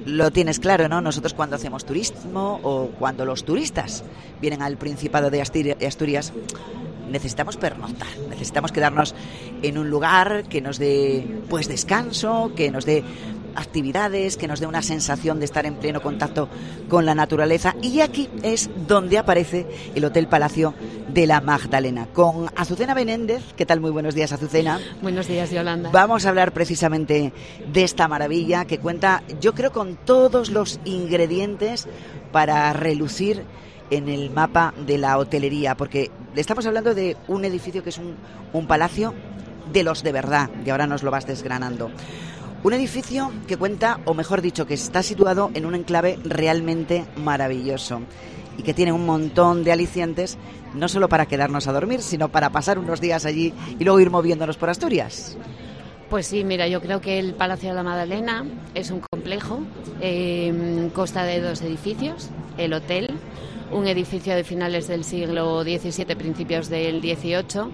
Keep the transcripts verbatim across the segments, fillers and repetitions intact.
lo tienes claro, ¿no? Nosotros cuando hacemos turismo o cuando los turistas vienen al Principado de Asturias, necesitamos pernoctar, necesitamos quedarnos en un lugar que nos dé pues descanso, que nos dé actividades, que nos dé una sensación de estar en pleno contacto con la naturaleza, y aquí es donde aparece el Hotel Palacio de la Magdalena con Azucena Benéndez. ¿Qué tal? Muy buenos días, Azucena. Buenos días, Yolanda. Vamos a hablar precisamente de esta maravilla que cuenta, yo creo, con todos los ingredientes para relucir en el mapa de la hotelería, porque le estamos hablando de un edificio que es un, un palacio de los de verdad, y ahora nos lo vas desgranando. Un edificio que cuenta, o mejor dicho, que está situado en un enclave realmente maravilloso y que tiene un montón de alicientes, no solo para quedarnos a dormir, sino para pasar unos días allí y luego ir moviéndonos por Asturias. Pues sí, mira, yo creo que el Palacio de la Magdalena es un complejo, eh, consta de dos edificios, el hotel, un edificio de finales del siglo diecisiete, principios del dieciocho,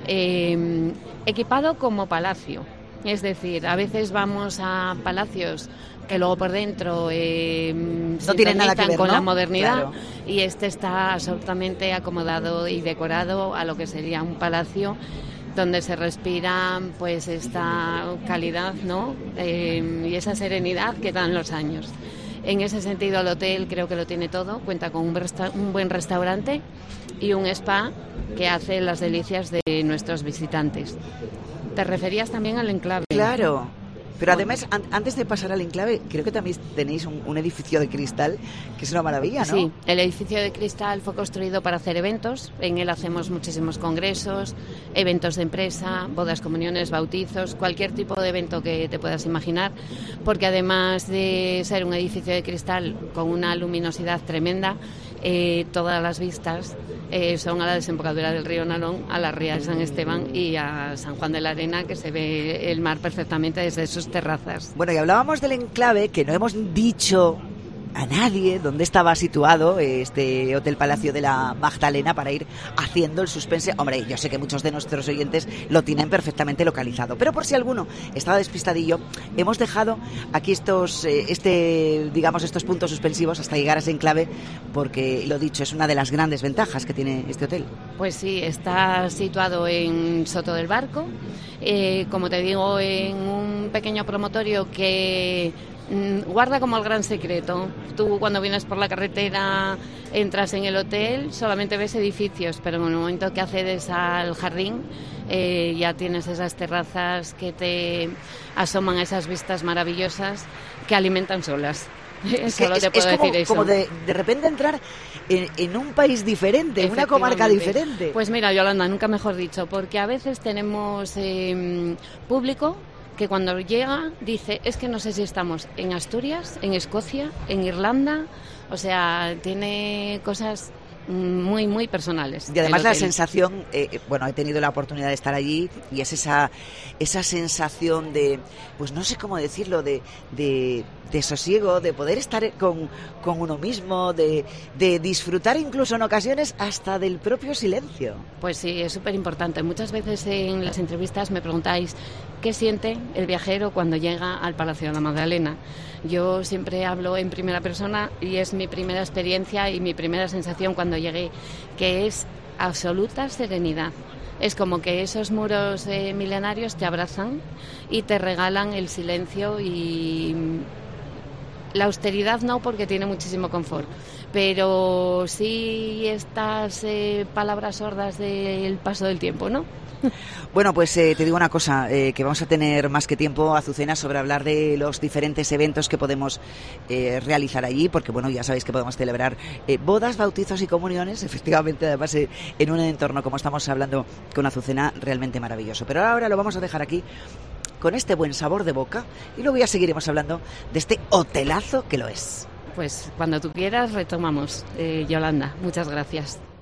eh, equipado como palacio. Es decir, a veces vamos a palacios que luego por dentro eh, no tienen nada que ver, con ¿no? la modernidad, Claro. Y este está absolutamente acomodado y decorado a lo que sería un palacio donde se respira pues esta calidad, ¿no? Eh, y esa serenidad que dan los años. En ese sentido, el hotel creo que lo tiene todo. Cuenta con un, resta- un buen restaurante y un spa que hace las delicias de nuestros visitantes. Te referías también al enclave. Claro, pero además, an- antes de pasar al enclave, creo que también tenéis un, un edificio de cristal, que es una maravilla, ¿no? Sí, el edificio de cristal fue construido para hacer eventos. En él hacemos muchísimos congresos, eventos de empresa, bodas, comuniones, bautizos, cualquier tipo de evento que te puedas imaginar, porque además de ser un edificio de cristal con una luminosidad tremenda, eh, todas las vistas eh, son a la desembocadura del río Nalón, a la ría de San Esteban y a San Juan de la Arena, que se ve el mar perfectamente desde sus terrazas. Bueno, y hablábamos del enclave, que no hemos dicho a nadie dónde estaba situado este Hotel Palacio de la Magdalena para ir haciendo el suspense. Hombre, yo sé que muchos de nuestros oyentes lo tienen perfectamente localizado, pero por si alguno estaba despistadillo, hemos dejado aquí estos, eh, este, digamos, estos puntos suspensivos hasta llegar a ese enclave, porque, lo dicho, es una de las grandes ventajas que tiene este hotel. Pues sí, está situado en Soto del Barco, eh, como te digo, en un pequeño promontorio que guarda como el gran secreto. Tú cuando vienes por la carretera, entras en el hotel, solamente ves edificios, pero en el momento que accedes al jardín eh, ya tienes esas terrazas que te asoman a esas vistas maravillosas que alimentan solas. Es, que Solo es, te puedo es como, decir eso. como de, de repente entrar en, en un país diferente, en una comarca diferente. Pues mira, Yolanda, nunca mejor dicho, porque a veces tenemos eh, público que cuando llega dice, es que no sé si estamos en Asturias, en Escocia, en Irlanda, o sea, tiene cosas muy, muy personales. Y además la sensación, eh, bueno, he tenido la oportunidad de estar allí y es esa esa sensación de, pues no sé cómo decirlo, de, de, de sosiego, de poder estar con, con uno mismo, de, de disfrutar incluso en ocasiones hasta del propio silencio. Pues sí, es súper importante. Muchas veces en las entrevistas me preguntáis qué siente el viajero cuando llega al Palacio de la Magdalena. Yo siempre hablo en primera persona y es mi primera experiencia y mi primera sensación cuando llegué, que es absoluta serenidad. Es como que esos muros eh, milenarios te abrazan y te regalan el silencio y la austeridad no, porque tiene muchísimo confort, pero sí estas eh, palabras sordas del paso del tiempo, ¿no? Bueno, pues eh, te digo una cosa, eh, que vamos a tener más que tiempo, Azucena, sobre hablar de los diferentes eventos que podemos eh, realizar allí, porque bueno, ya sabéis que podemos celebrar eh, bodas, bautizos y comuniones, efectivamente, además eh, en un entorno, como estamos hablando con Azucena, realmente maravilloso. Pero ahora lo vamos a dejar aquí con este buen sabor de boca y luego ya seguiremos hablando de este hotelazo que lo es. Pues cuando tú quieras retomamos, eh, Yolanda. Muchas gracias.